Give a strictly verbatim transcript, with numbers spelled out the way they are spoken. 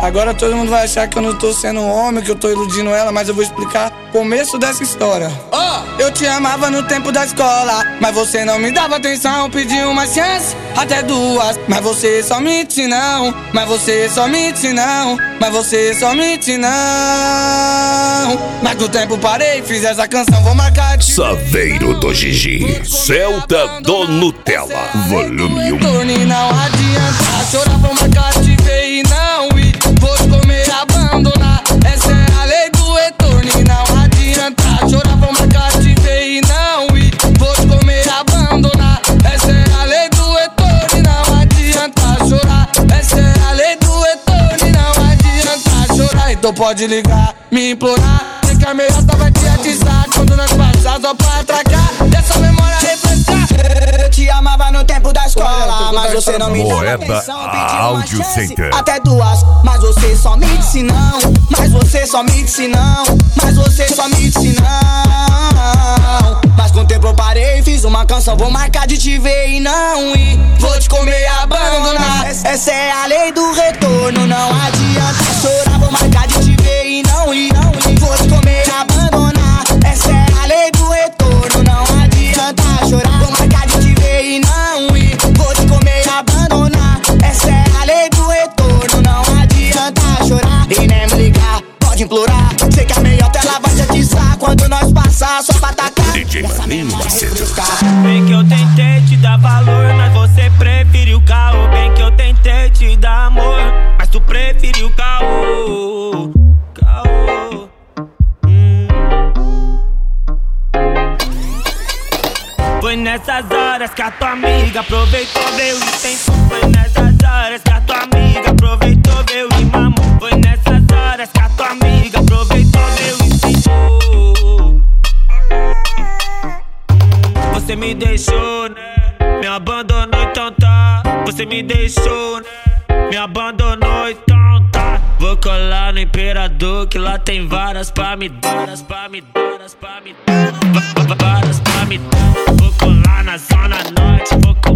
Agora todo mundo vai achar que eu não tô sendo um homem, que eu tô iludindo ela, mas eu vou explicar o começo dessa história. Oh! Eu te amava no tempo da escola, mas você não me dava atenção. Pedi uma chance, até duas, mas você só mente não. Mas você só mente não. Mas você só mente não. Mas com o tempo parei, fiz essa canção, vou marcar de Saveiro do Gigi, Celta do Nutella, volume um. Não adianta chorar, vou marcar de ver e não ir. Vou te comer, abandonar. Essa é a lei do retorno e não adianta chorar, vou marcar de ver e não ir. Vou te comer, abandonar. Essa é a lei do retorno e não adianta chorar. Essa é a lei do retorno e não adianta chorar. Então pode ligar, me implorar. Sei que a meiota vai te atizar quando nós passar só pra atracar. Dessa memória refrescar. Eu te amava no tempo da escola, mas você não me dava Moeda atenção. Pedi uma Áudio chance, Center. até duas, mas você só me disse não. Mas você só me disse não. Mas você só me disse não. Mas com o tempo eu parei, fiz uma canção, vou marcar de te ver e não ir. Vou te comer e abandonar. Essa é a lei do retorno, não adianta chorar, vou marcar de te ver e não ir. Vou te comer e abandonar. Essa é a lei do retorno, não adianta chorar, vou marcar de te ver e não ir. Vou te comer e abandonar. Essa é a lei do retorno, não adianta chorar e nem me ligar, pode implorar. Sei que a meiota ela vai te atizar quando nós passar só pra atacar. D J Maninho Macedo. Bem que eu tentei te dar valor, mas você preferiu caô. Bem que eu tentei te dar amor, mas tu preferiu caô. Caô. Hum. Foi nessas horas que a tua amiga aproveitou, veio e tentou. Foi nessas horas que a tua amiga aproveitou, veio e mamou. Foi nessas horas que a tua amiga aproveitou, veio e tentou. Você me deixou, né? Me abandonou, então tá. Você me deixou, né? Me abandonou, então tá. Vou colar no Imperador, que lá tem varas pra me dar, varas pra me dar, varas pra me dar, varas pra me dar. Vou colar na Zona Norte, vou colar